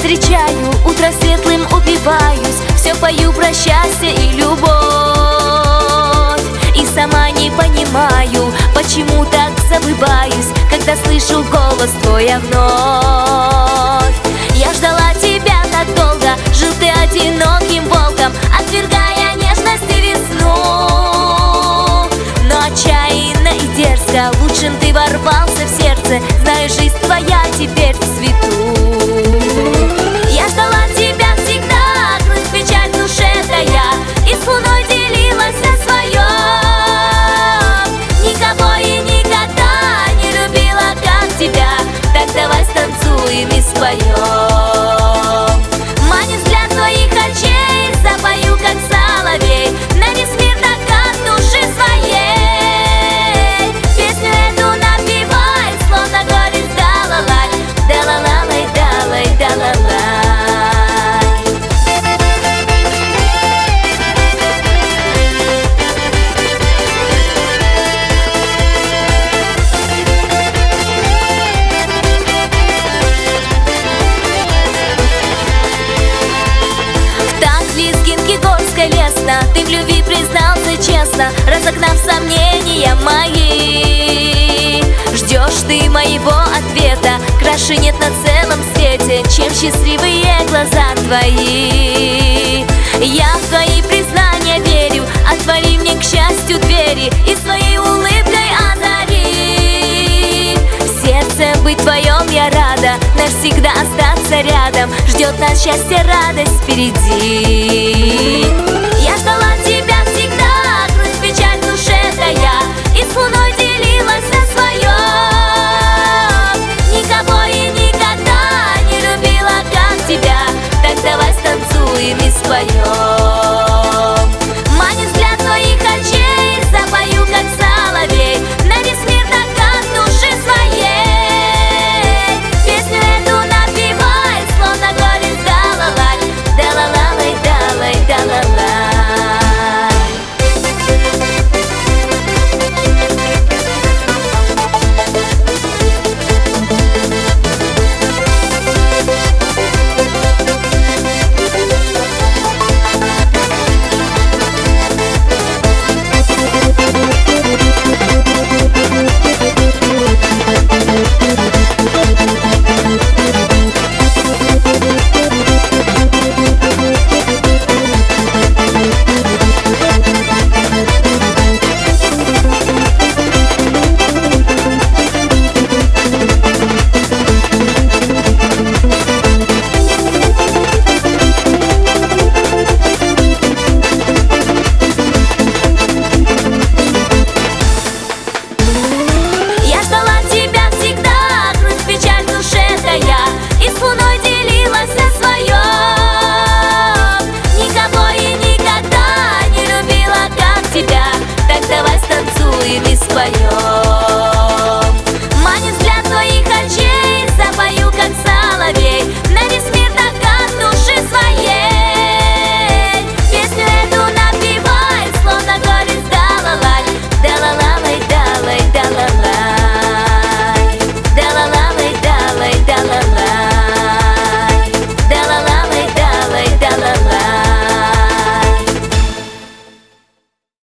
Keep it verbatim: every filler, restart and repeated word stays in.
встречаю, утро светлым упиваюсь, все пою про счастье и любовь. И сама не понимаю, почему так забываюсь, когда слышу голос твой я вновь. Я ждала тебя так долго, жил ты одиноким волком, отвергая нежность и весну. Но отчаянно и дерзко лучшим ты ворвался в сердце, знаю, жизнь твоя теперь в свету. Я ждала тебя всегда, грусть, печаль в душе тая, и с луной делилась о своем. Никого и никогда не любила, как тебя, так давай станцуем и споем. Манит взгляд твоих очей, запою, как соловей, на весь мир накат души своей. Песню эту напевай, словно горец далалай, далалалай, далай, далалай. Лестно, ты в любви признался честно, разогнав сомнения мои. Ждешь ты моего ответа, краше нет на целом свете, чем счастливые глаза твои. Я в твои признания верю, отвори мне к счастью двери и своей улыбкой озари. В сердце быть твоем я рада, навсегда остаться рядом, ждет нас счастье, радость впереди. Я ждала тебя всегда, грусть, печаль в душе тая, и с луной